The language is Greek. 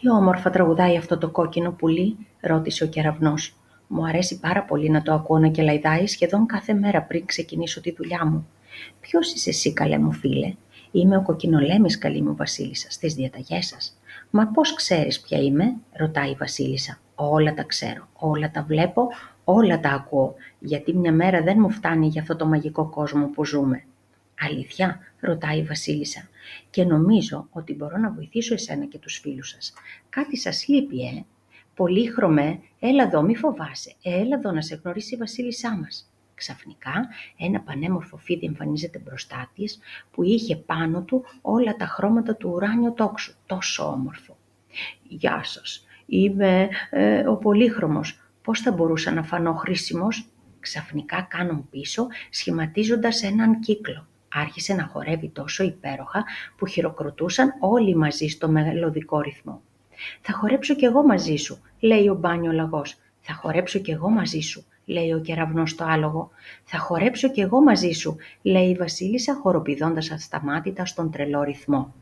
«Τι όμορφα τραγουδάει αυτό το κόκκινο πουλί», ρώτησε ο κεραυνός. «Μου αρέσει πάρα πολύ να το ακούω να κελαϊδάει σχεδόν κάθε μέρα πριν ξεκινήσω τη δουλειά μου». «Ποιος είσαι εσύ, καλέ μου φίλε?» «Είμαι ο Κοκκινολέμης, καλή μου βασίλισσα, στις διαταγές σας». «Μα πώς ξέρεις ποια είμαι?» ρωτάει η βασίλισσα. «Όλα τα ξέρω, όλα τα βλέπω, όλα τα ακούω, γιατί μια μέρα δεν μου φτάνει για αυτό το μαγικό κόσμο που ζούμε». «Αλήθεια?» ρωτάει η βασίλισσα. «Και νομίζω ότι μπορώ να βοηθήσω εσένα και τους φίλους σας. Κάτι σας λείπει, Πολύχρωμε, έλα εδώ, μη φοβάσαι, έλα εδώ να σε γνωρίσει η βασίλισσά μας». Ξαφνικά ένα πανέμορφο φίδι εμφανίζεται μπροστά της, που είχε πάνω του όλα τα χρώματα του ουράνιου τόξου, τόσο όμορφο. «Γεια σας, είμαι ο Πολύχρωμος. Πώς θα μπορούσα να φανώ χρήσιμος?» Ξαφνικά κάνουν πίσω, σχηματίζοντας έναν κύκλο. Άρχισε να χορεύει τόσο υπέροχα που χειροκροτούσαν όλοι μαζί στο μελωδικό ρυθμό. «Θα χορέψω κι εγώ μαζί σου», λέει ο μπάνιο λαγός. «Θα χορέψω κι εγώ μαζί σου», λέει ο κεραυνός στο άλογο. «Θα χορέψω κι εγώ μαζί σου», λέει η βασίλισσα χοροπηδώντας ασταμάτητα στον τρελό ρυθμό.